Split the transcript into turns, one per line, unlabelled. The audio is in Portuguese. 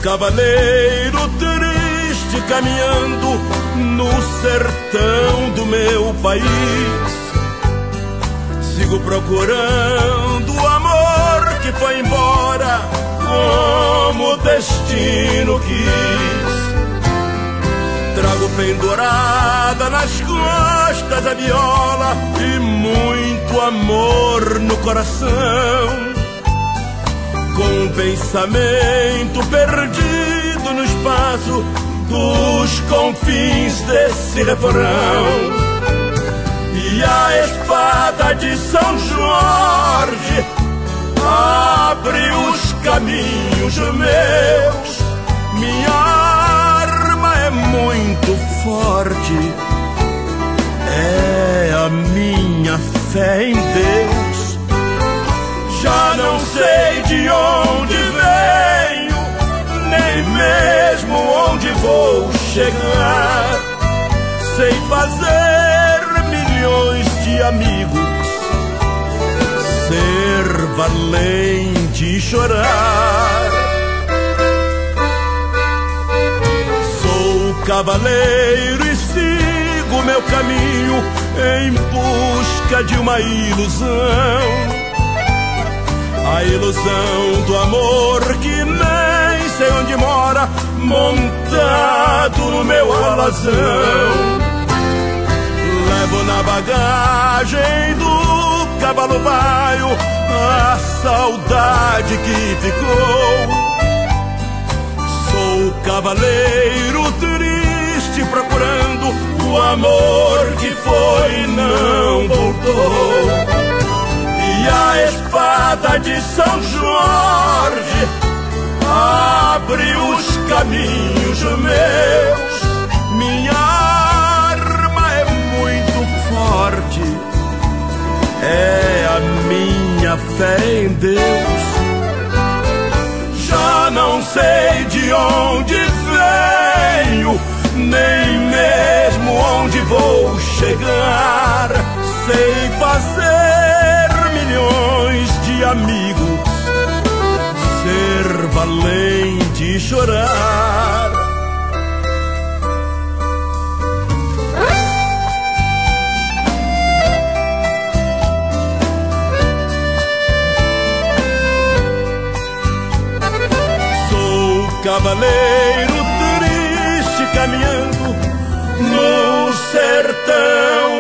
cavaleiro triste caminhando no sertão do meu país. Sigo procurando o amor que foi embora como o destino quis. Trago pendurada nas costas a viola e muito amor no coração, com um pensamento perdido no espaço dos confins desse refrão. E a espada de São Jorge abre os caminhos meus. Minha arma é muito forte, é a minha fé em Deus. Já não sei de onde venho, nem mesmo onde vou chegar. Sei fazer milhões de amigos, ser valente e chorar. Sou cavaleiro e sigo meu caminho em busca de uma ilusão. A ilusão do amor que nem sei onde mora, montado no meu alazão. Levo na bagagem do cavalo baio a saudade que ficou. Sou cavaleiro triste procurando o amor que foi e não voltou. E a espada de São Jorge abre os caminhos meus. Minha arma é muito forte, é a minha fé em Deus. Já não sei de onde venho, nem mesmo onde vou chegar. Sei fazer milhões de amigos, ser valente e chorar. Sou cavaleiro triste caminhando no sertão